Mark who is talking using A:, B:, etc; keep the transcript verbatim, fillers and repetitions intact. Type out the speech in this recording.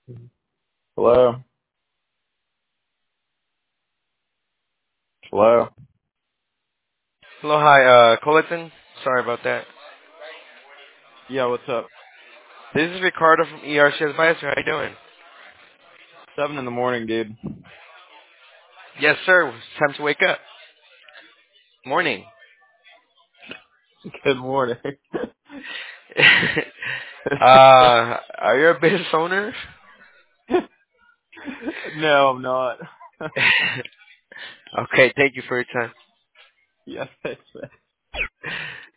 A: Hello. Hello.
B: Hello, hi, uh, Colleton. Sorry about that.
A: Yeah, what's up?
B: This is Ricardo from E R C Advisor. How you doing?
A: Seven in the morning, dude.
B: Yes, sir. It's time to wake up. Morning.
A: Good morning.
B: uh, are you a business owner?
A: No, I'm not.
B: Okay, thank you for your time.
A: Yes, thanks.